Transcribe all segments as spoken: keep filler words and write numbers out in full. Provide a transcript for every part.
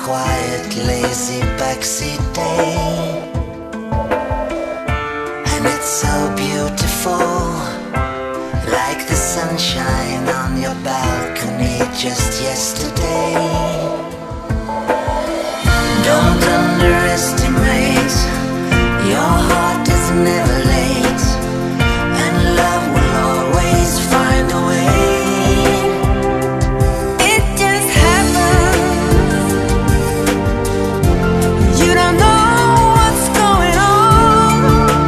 quiet, lazy backseat day. And it's so beautiful, like the sunshine on your balcony just yesterday. Don't underestimate, your heart is never late, and love will always find a way. It just happens, you don't know what's going on.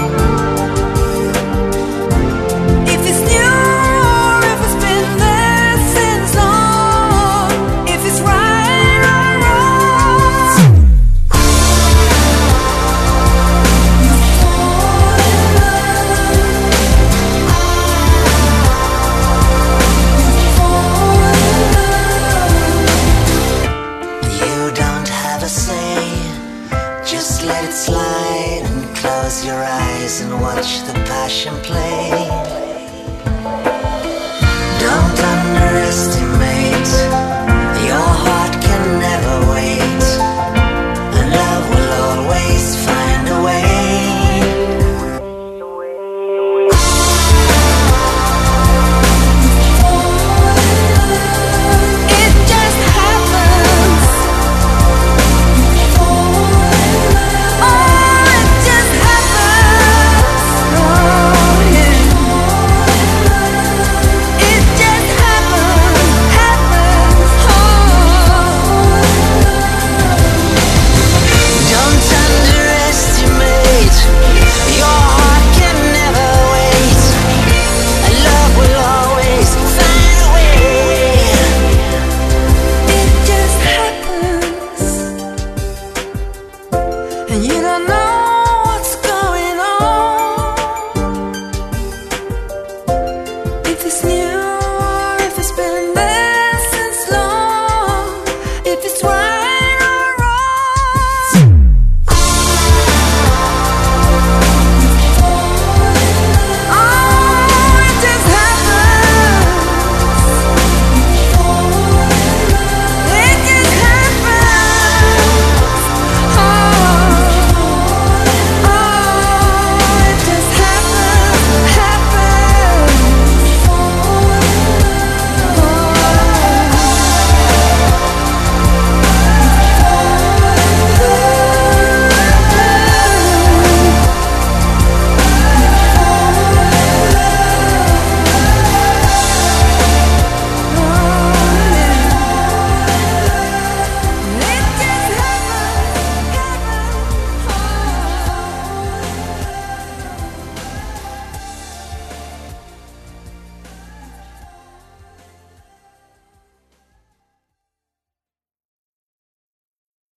If it's new or if it's been there since long, if it's right or wrong, you fall in love, you fall in love. You don't have a say, just let it slide and close your eyes and watch the passion play. Don't underestimate